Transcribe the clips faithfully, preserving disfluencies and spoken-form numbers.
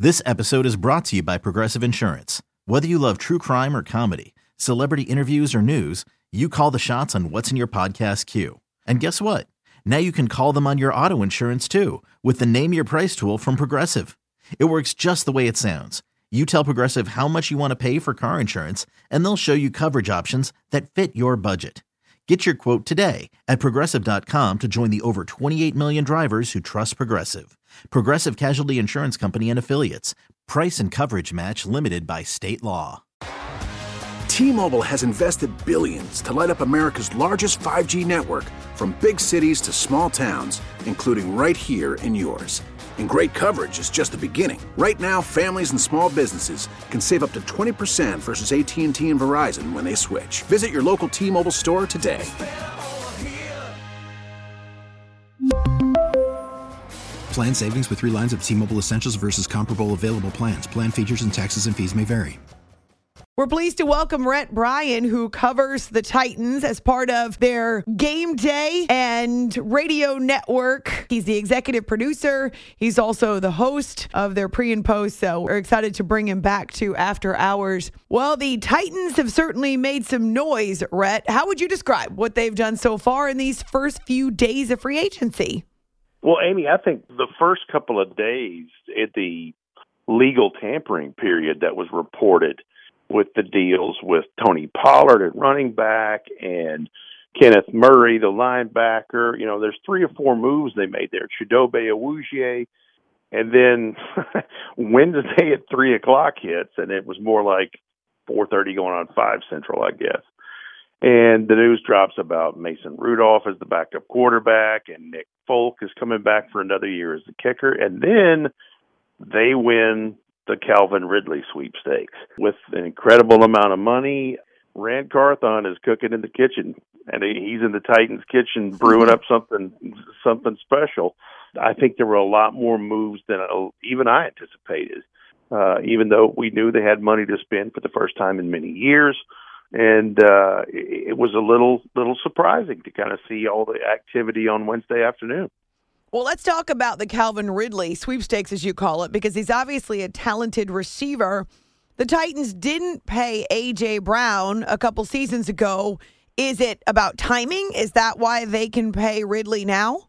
This episode is brought to you by Progressive Insurance. Whether you love true crime or comedy, celebrity interviews or news, you call the shots on what's in your podcast queue. And guess what? Now you can call them on your auto insurance too with the Name Your Price tool from Progressive. It works just the way it sounds. You tell Progressive how much you want to pay for car insurance, and they'll show you coverage options that fit your budget. Get your quote today at Progressive dot com to join the over twenty-eight million drivers who trust Progressive. Progressive Casualty Insurance Company and Affiliates. Price and coverage match limited by state law. T-Mobile has invested billions to light up America's largest five G network, from big cities to small towns, including right here in yours. And great coverage is just the beginning. Right now, families and small businesses can save up to twenty percent versus A T and T and Verizon when they switch. Visit your local T-Mobile store today. Plan savings with three lines of T-Mobile Essentials versus comparable available plans. Plan features and taxes and fees may vary. We're pleased to welcome Rhett Bryan, who covers the Titans as part of their Game Day and radio network. He's the executive producer. He's also the host of their pre and post, so we're excited to bring him back to After Hours. Well, the Titans have certainly made some noise, Rhett. How would you describe what they've done so far in these first few days of free agency? Well, Amy, I think the first couple of days at the legal tampering period that was reported with the deals with Tony Pollard at running back and Kenneth Murray, the linebacker. You know, there's three or four moves they made there. Chidobe Awuzie, and then Wednesday at three o'clock hits, and it was more like four thirty going on five Central, I guess. And the news drops about Mason Rudolph as the backup quarterback, and Nick Folk is coming back for another year as the kicker. And then they win the Calvin Ridley sweepstakes with an incredible amount of money. Rand Carthon is cooking in the kitchen, and he's in the Titans kitchen brewing up something something special. I think there were a lot more moves than even I anticipated, uh, even though we knew they had money to spend for the first time in many years. And uh, it was a little little surprising to kind of see all the activity on Wednesday afternoon. Well, let's talk about the Calvin Ridley sweepstakes, as you call it, because he's obviously a talented receiver. The Titans didn't pay A J. Brown a couple seasons ago. Is it about timing? Is that why they can pay Ridley now?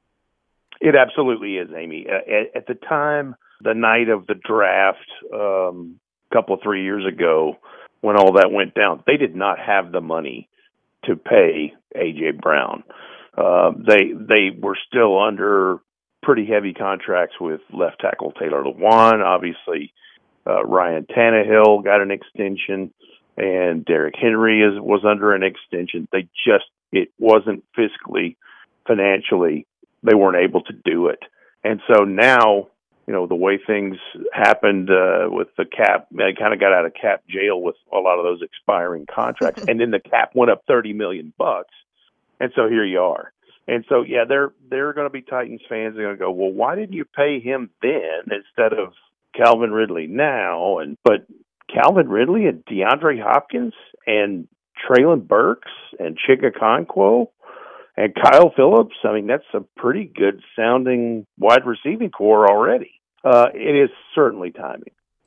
It absolutely is, Amy. At, at the time, the night of the draft, um, a couple, three years ago, when all that went down, they did not have the money to pay A J. Brown. Uh, they they were still under pretty heavy contracts with left tackle Taylor Lewan. Obviously, uh, Ryan Tannehill got an extension, and Derrick Henry is was under an extension. They just it wasn't fiscally, financially, they weren't able to do it. And so now, you know, the way things happened uh, with the cap, they kind of got out of cap jail with a lot of those expiring contracts, and then the cap went up thirty million bucks. And so here you are. And so, yeah, they're they're going to be Titans fans. They're going to go, well, why didn't you pay him then instead of Calvin Ridley now? And but Calvin Ridley and DeAndre Hopkins and Treylon Burks and Chig Okonkwo and Kyle Phillips, I mean, that's a pretty good sounding wide receiving core already. Uh, it is certainly timing.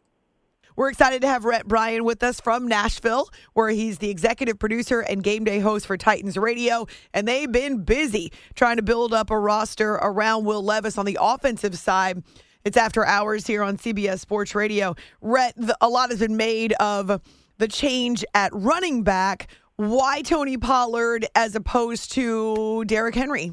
We're excited to have Rhett Bryan with us from Nashville, where he's the executive producer and game day host for Titans Radio. And they've been busy trying to build up a roster around Will Levis on the offensive side. It's After Hours here on C B S Sports Radio. Rhett, a lot has been made of the change at running back. Why Tony Pollard as opposed to Derrick Henry?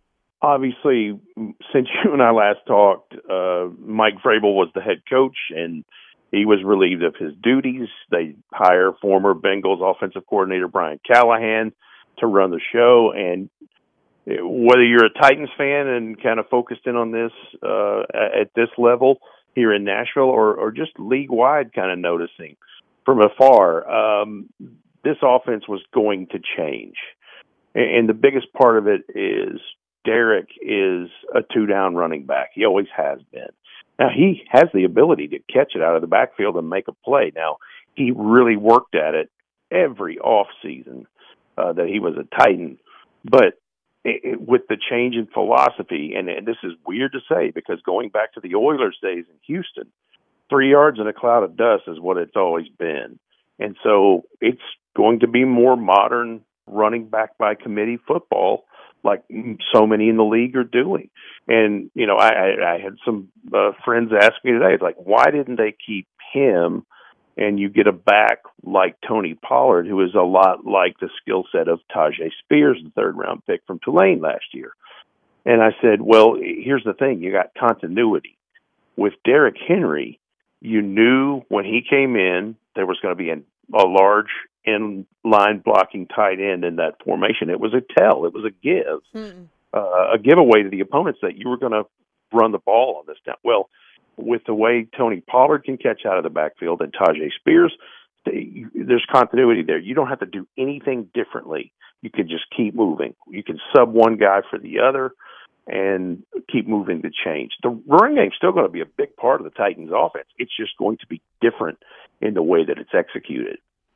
Obviously, since you and I last talked, uh, Mike Vrabel was the head coach, and he was relieved of his duties. They hire former Bengals offensive coordinator Brian Callahan to run the show. And whether you're a Titans fan and kind of focused in on this uh, at this level here in Nashville, or, or just league-wide kind of noticing from afar, um, this offense was going to change. And the biggest part of it is Derrick is a two-down running back. He always has been. Now, he has the ability to catch it out of the backfield and make a play. Now, he really worked at it every offseason uh, that he was a Titan. But it, it, with the change in philosophy, and, and this is weird to say because going back to the Oilers days in Houston, three yards in a cloud of dust is what it's always been. And so it's going to be more modern running back by committee football, like so many in the league are doing. And, you know, I, I, I had some uh, friends ask me today, it's like, why didn't they keep him and you get a back like Tony Pollard, who is a lot like the skill set of Tyjae Spears, the third-round pick from Tulane last year? And I said, well, here's the thing. You got continuity. With Derrick Henry, you knew when he came in there was going to be an, a large in-line blocking tight end in that formation. It was a tell. It was a give, mm. uh, a giveaway to the opponents that you were going to run the ball on this down. Well, with the way Tony Pollard can catch out of the backfield and Tyjae Spears, they, there's continuity there. You don't have to do anything differently. You can just keep moving. You can sub one guy for the other and keep moving the change. The running game's still going to be a big part of the Titans' offense. It's just going to be different in the way that it's executed.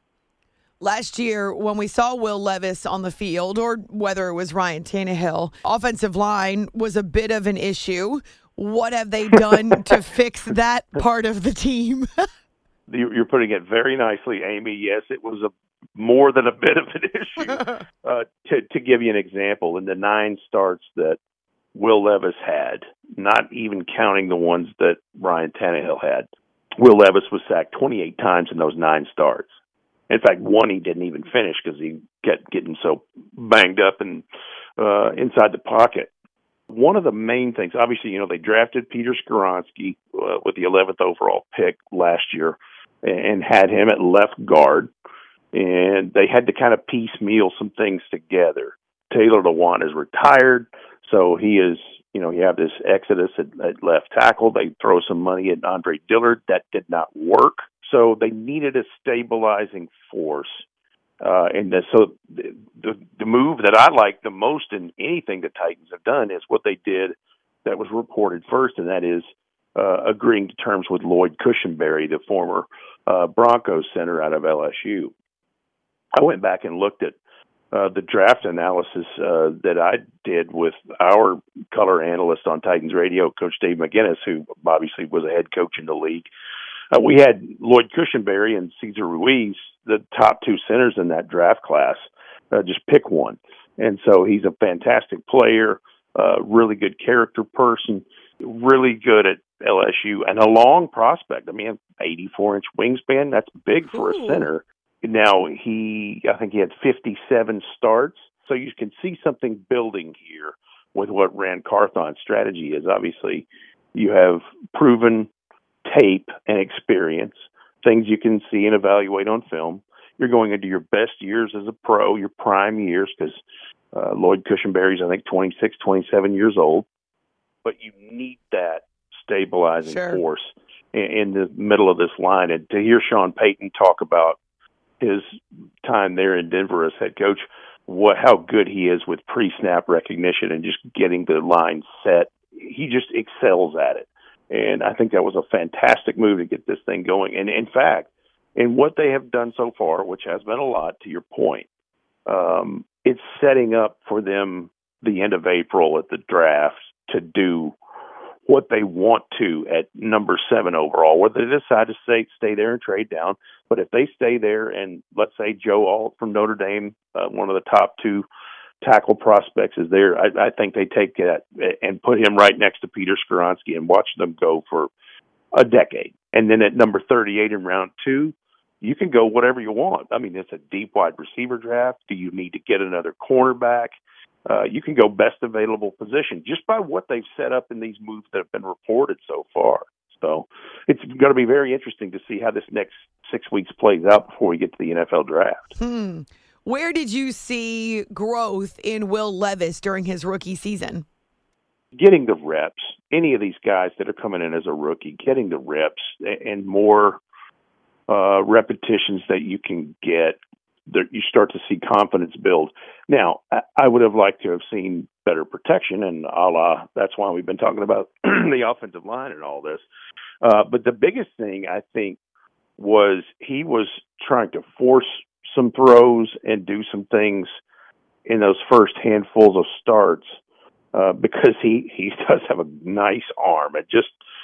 Last year, when we saw Will Levis on the field, or whether it was Ryan Tannehill, offensive line was a bit of an issue. What have they done to fix that part of the team? You're putting it very nicely, Amy. Yes, it was a more than a bit of an issue. uh, to, to give you an example, in the nine starts that Will Levis had, not even counting the ones that Ryan Tannehill had, Will Levis was sacked twenty-eight times in those nine starts. In fact, one he didn't even finish because he kept getting so banged up and uh, inside the pocket. One of the main things, obviously, you know, they drafted Peter Skoronski uh, with the eleventh overall pick last year and had him at left guard, and they had to kind of piecemeal some things together. Taylor Lewan is retired, so he is, you know, you have this exodus at, at left tackle. They throw some money at Andre Dillard. That did not work. So they needed a stabilizing force. Uh, and the, so the, the the move that I like the most in anything the Titans have done is what they did that was reported first, and that is uh, agreeing to terms with Lloyd Cushenberry, the former uh, Broncos center out of L S U. I went back and looked at uh, the draft analysis uh, that I did with our color analyst on Titans Radio, Coach Dave McGinnis, who obviously was a head coach in the league. Uh, we had Lloyd Cushenberry and Cesar Ruiz, the top two centers in that draft class. Uh, just pick one. And so he's a fantastic player, uh, really good character person, really good at L S U, and a long prospect. I mean, eighty-four inch wingspan, that's big for a center. Now, he, I think he had fifty-seven starts. So you can see something building here with what Rand Carthon's strategy is. Obviously, you have proven tape and experience, things you can see and evaluate on film. You're going into your best years as a pro, your prime years, because uh, Lloyd Cushenberry's, I think, twenty-six, twenty-seven years old. But you need that stabilizing sure. force in, in the middle of this line. And to hear Sean Payton talk about his time there in Denver as head coach, what how good he is with pre-snap recognition and just getting the line set, he just excels at it. And I think that was a fantastic move to get this thing going. And in fact, in what they have done so far, which has been a lot, to your point, um, it's setting up for them the end of April at the draft to do what they want to at number seven overall, whether they decide to stay, stay there and trade down. But if they stay there and let's say Joe Alt from Notre Dame, uh, one of the top two tackle prospects is there, I, I think they take that and put him right next to Peter Skoronski and watch them go for a decade. And then at number thirty-eight in round two, you can go whatever you want. I mean, it's a deep wide receiver draft. Do you need to get another cornerback? Uh, you can go best available position just by what they've set up in these moves that have been reported so far. So it's going to be very interesting to see how this next six weeks plays out before we get to the N F L draft. Hmm. Where did you see growth in Will Levis during his rookie season? Getting the reps. Any of these guys that are coming in as a rookie, getting the reps and more uh, repetitions that you can get, that you start to see confidence build. Now, I would have liked to have seen better protection, and a la, that's why we've been talking about the offensive line and all this. Uh, but the biggest thing, I think, was he was trying to force some throws and do some things in those first handfuls of starts uh, because he, he does have a nice arm. It just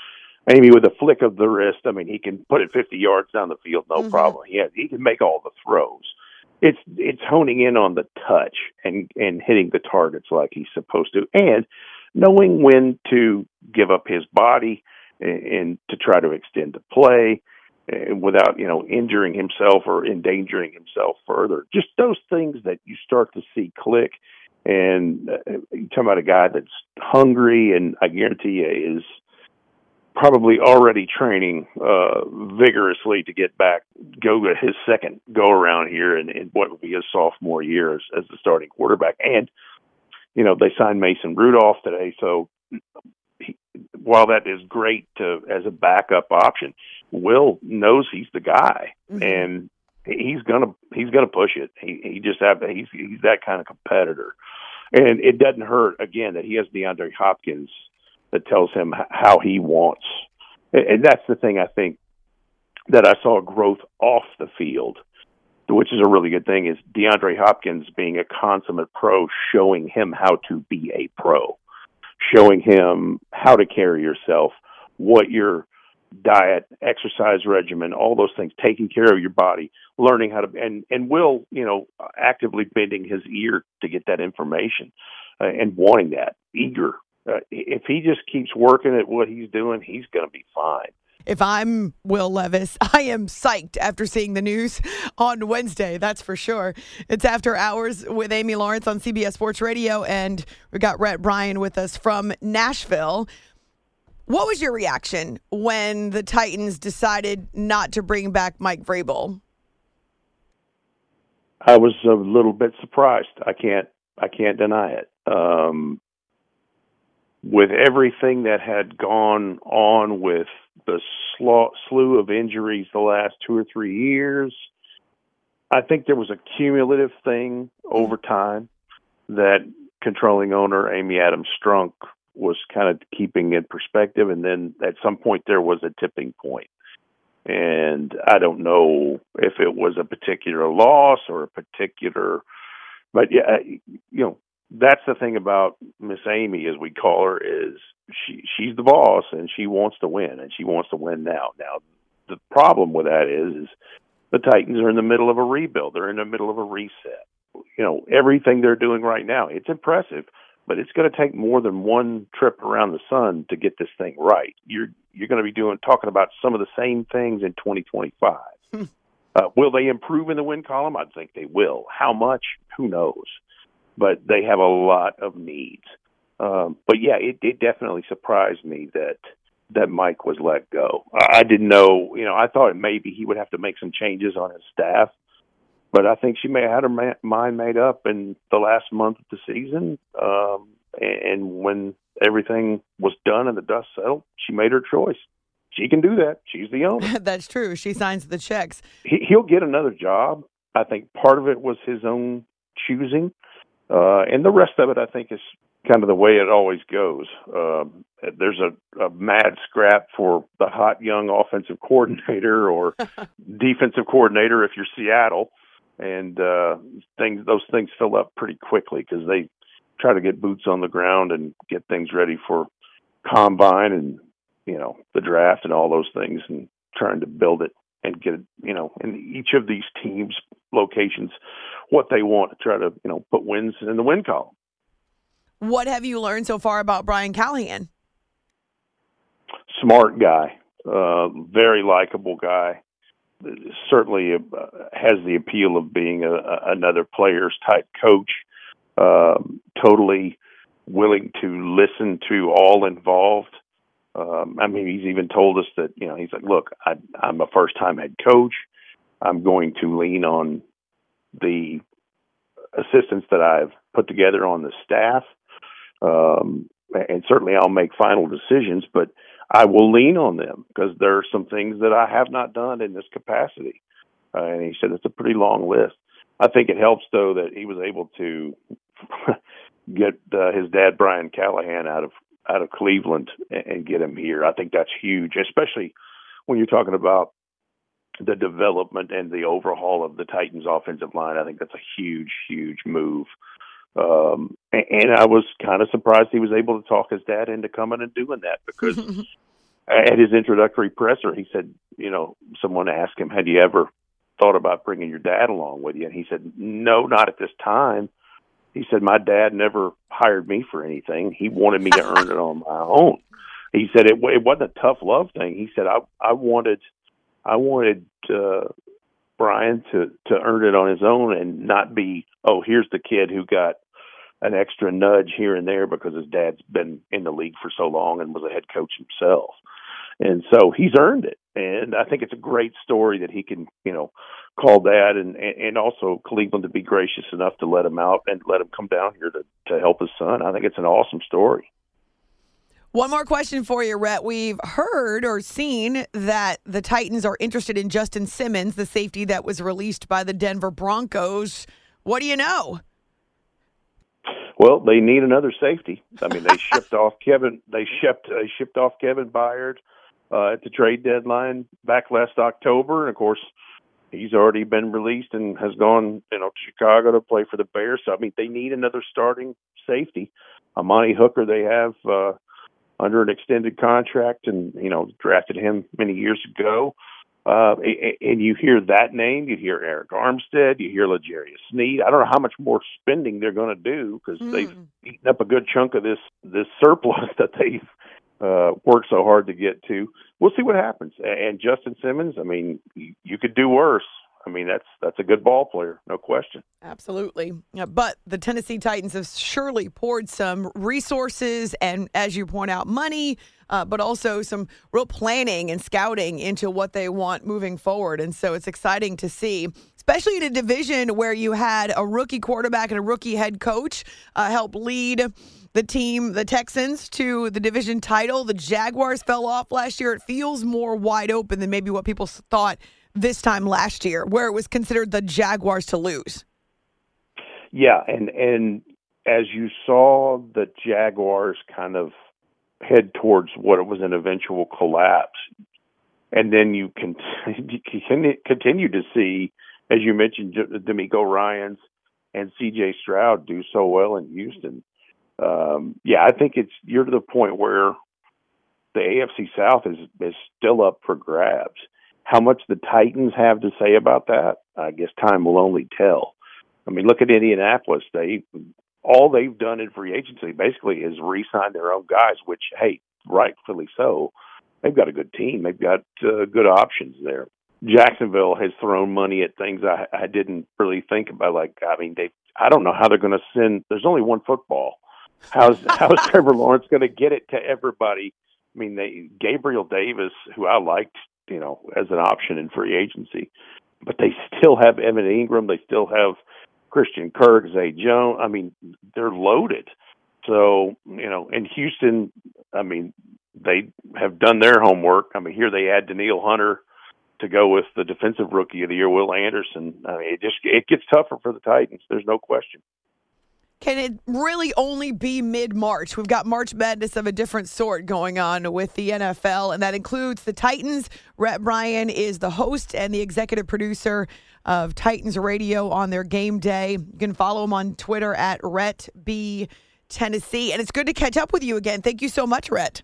Amy, with a flick of the wrist, I mean, he can put it fifty yards down the field, no mm-hmm. problem. He has, he can make all the throws. It's it's honing in on the touch and, and hitting the targets like he's supposed to, and knowing when to give up his body and, and to try to extend the play and without, you know, injuring himself or endangering himself further. Just those things that you start to see click. And uh, you're talking about a guy that's hungry, and I guarantee you is probably already training uh, vigorously to get back, go to his second go-around here in, in what will be his sophomore year as, as the starting quarterback. And, you know, they signed Mason Rudolph today, so he, while that is great to, as a backup option, Will knows he's the guy, mm-hmm. and he's gonna he's gonna push it. He he just have he's he's that kind of competitor, and it doesn't hurt again that he has DeAndre Hopkins that tells him how he wants, and that's the thing I think that I saw growth off the field, which is a really good thing. Is DeAndre Hopkins being a consummate pro, showing him how to be a pro, showing him how to carry yourself, what your diet, exercise regimen, all those things, taking care of your body, learning how to, and, and Will, you know, actively bending his ear to get that information uh, and wanting that, eager. Uh, if he just keeps working at what he's doing, he's going to be fine. If I'm Will Levis, I am psyched after seeing the news on Wednesday, that's for sure. It's After Hours with Amy Lawrence on C B S Sports Radio, and we got Rhett Bryan with us from Nashville. What was your reaction when the Titans decided not to bring back Mike Vrabel? I was a little bit surprised. I can't I can't deny it. Um, with everything that had gone on with the slew of injuries the last two or three years, I think there was a cumulative thing over time that controlling owner Amy Adams Strunk was kind of keeping in perspective, and then at some point there was a tipping point. And I don't know if it was a particular loss or a particular, but yeah, you know, that's the thing about Miss Amy, as we call her, is she she's the boss and she wants to win, and she wants to win now. Now, the problem with that is, is the Titans are in the middle of a rebuild. They're in the middle of a reset. You know, everything they're doing right now, it's impressive, but it's going to take more than one trip around the sun to get this thing right. You're you're going to be doing talking about some of the same things in twenty twenty-five. Hmm. Uh, will they improve in the win column? I think they will. How much? Who knows? But they have a lot of needs. Um, but yeah, it, it definitely surprised me that that Mike was let go. I didn't know. You know, I thought maybe he would have to make some changes on his staff. But I think she may have had her ma- mind made up in the last month of the season. Um, and when everything was done and the dust settled, she made her choice. She can do that. She's the owner. That's true. She signs the checks. He, he'll get another job. I think part of it was his own choosing. Uh, and the rest of it, I think, is kind of the way it always goes. Um, there's a, a mad scrap for the hot young offensive coordinator or defensive coordinator if you're Seattle. And uh, things, those things fill up pretty quickly because they try to get boots on the ground and get things ready for combine and, you know, the draft and all those things, and trying to build it and get it, you know, in each of these teams' locations, what they want to try to, you know, put wins in the win column. What have you learned so far about Brian Callahan? Smart guy, uh, very likable guy. Certainly uh, has the appeal of being a, a, another player's type coach, um, totally willing to listen to all involved. Um, I mean, he's even told us that, you know, he's like, look, I, I'm a first-time head coach. I'm going to lean on the assistants that I've put together on the staff. Um, and certainly I'll make final decisions, but I will lean on them because there are some things that I have not done in this capacity. Uh, and he said it's a pretty long list. I think it helps, though, that he was able to get uh, his dad, Brian Callahan, out of out of Cleveland and, and get him here. I think that's huge, especially when you're talking about the development and the overhaul of the Titans' offensive line. I think that's a huge, huge move. Um, and, and I was kind of surprised he was able to talk his dad into coming and doing that because at his introductory presser, he said, you know, someone asked him, had you ever thought about bringing your dad along with you? And he said, no, not at this time. He said, my dad never hired me for anything. He wanted me to earn it on my own. He said it, it wasn't a tough love thing. He said, I, I wanted, I wanted uh, Brian to, to earn it on his own and not be, oh, here's the kid who got an extra nudge here and there because his dad's been in the league for so long and was a head coach himself. And so he's earned it. And I think it's a great story that he can, you know, call that, and, and also Cleveland to be gracious enough to let him out and let him come down here to, to help his son. I think it's an awesome story. One more question for you, Rhett. We've heard or seen that the Titans are interested in Justin Simmons, the safety that was released by the Denver Broncos. What do you know? Well, they need another safety. I mean, they shipped off Kevin. They shipped they shipped off Kevin Byard uh, at the trade deadline back last October, and of course, he's already been released and has gone, you know, to Chicago to play for the Bears. So I mean, they need another starting safety. Amani Hooker, they have uh, under an extended contract, and you know, drafted him many years ago. Uh, and you hear that name, you hear Eric Armstead, you hear L'Jarius Sneed. I don't know how much more spending they're going to do because mm. they've eaten up a good chunk of this this surplus that they've uh, worked so hard to get to. We'll see what happens. And Justin Simmons, I mean, you could do worse. I mean, that's that's a good ball player, no question. Absolutely. Yeah, but the Tennessee Titans have surely poured some resources and, as you point out, money, uh, but also some real planning and scouting into what they want moving forward. And so it's exciting to see, especially in a division where you had a rookie quarterback and a rookie head coach uh, help lead the team, the Texans, to the division title. The Jaguars fell off last year. It feels more wide open than maybe what people thought this time last year, where it was considered the Jaguars to lose. Yeah, and and as you saw the Jaguars kind of head towards what it was an eventual collapse, and then you continue, continue to see, as you mentioned, D'Amico Ryans and C J Stroud do so well in Houston. Um, yeah, I think it's you're to the point where the A F C South is is still up for grabs. How much the Titans have to say about that, I guess time will only tell. I mean, look at Indianapolis. They all they've done in free agency basically is re-sign their own guys, which, hey, rightfully so. They've got a good team. They've got uh, good options there. Jacksonville has thrown money at things I, I didn't really think about. Like, I mean, they I don't know how they're going to send. There's only one football. How's how's Trevor Lawrence going to get it to everybody? I mean, they Gabriel Davis, who I liked, you know, as an option in free agency, but they still have Evan Ingram. They still have Christian Kirk, Zay Jones. I mean, they're loaded. So, you know, in Houston, I mean, they have done their homework. I mean, here they add Danielle Hunter to go with the defensive rookie of the year, Will Anderson. I mean, it just, it gets tougher for the Titans. There's no question. Can it really only be mid-March? We've got March Madness of a different sort going on with the N F L, and that includes the Titans. Rhett Bryan is the host and the executive producer of Titans Radio on their game day. You can follow him on Twitter at Rhett B Tennessee, and it's good to catch up with you again. Thank you so much, Rhett.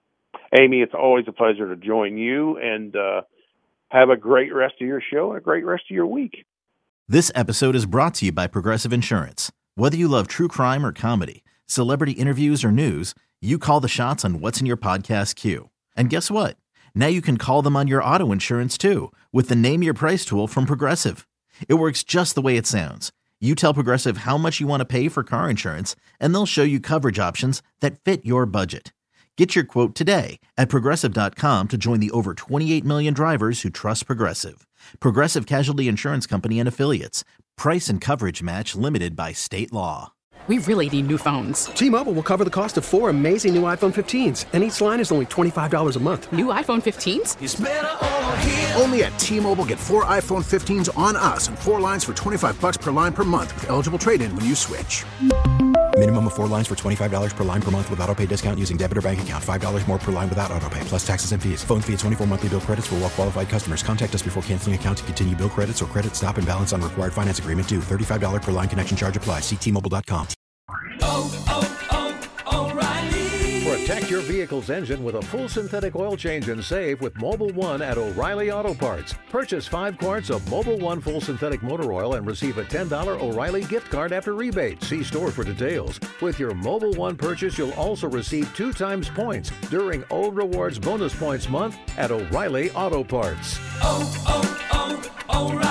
Amy, it's always a pleasure to join you, and uh, have a great rest of your show and a great rest of your week. This episode is brought to you by Progressive Insurance. Whether you love true crime or comedy, celebrity interviews or news, you call the shots on what's in your podcast queue. And guess what? Now you can call them on your auto insurance too with the Name Your Price tool from Progressive. It works just the way it sounds. You tell Progressive how much you want to pay for car insurance, and they'll show you coverage options that fit your budget. Get your quote today at Progressive dot com to join the over twenty-eight million drivers who trust Progressive. Progressive Casualty Insurance Company and Affiliates. Price and coverage match limited by state law. We really need new phones. T-Mobile will cover the cost of four amazing new iPhone fifteens, and each line is only twenty-five dollars a month. New iPhone fifteens? It's better over here. Only at T-Mobile, get four iPhone fifteens on us and four lines for twenty-five dollars per line per month with eligible trade-in when you switch. Minimum of four lines for twenty-five dollars per line per month with autopay discount using debit or bank account. five dollars more per line without autopay, plus taxes and fees. Phone fee at twenty-four monthly bill credits for well-qualified customers. Contact us before canceling account to continue bill credits or credit stop and balance on required finance agreement due. thirty-five dollars per line connection charge applies. See T Mobile dot com. Oh, oh, oh, O'Reilly. For a Protect your vehicle's engine with a full synthetic oil change and save with Mobil one at O'Reilly Auto Parts. Purchase five quarts of Mobil one full synthetic motor oil and receive a ten dollars O'Reilly gift card after rebate. See store for details. With your Mobil one purchase, you'll also receive two times points during O Rewards Bonus Points Month at O'Reilly Auto Parts. Oh, oh, oh, O'Reilly.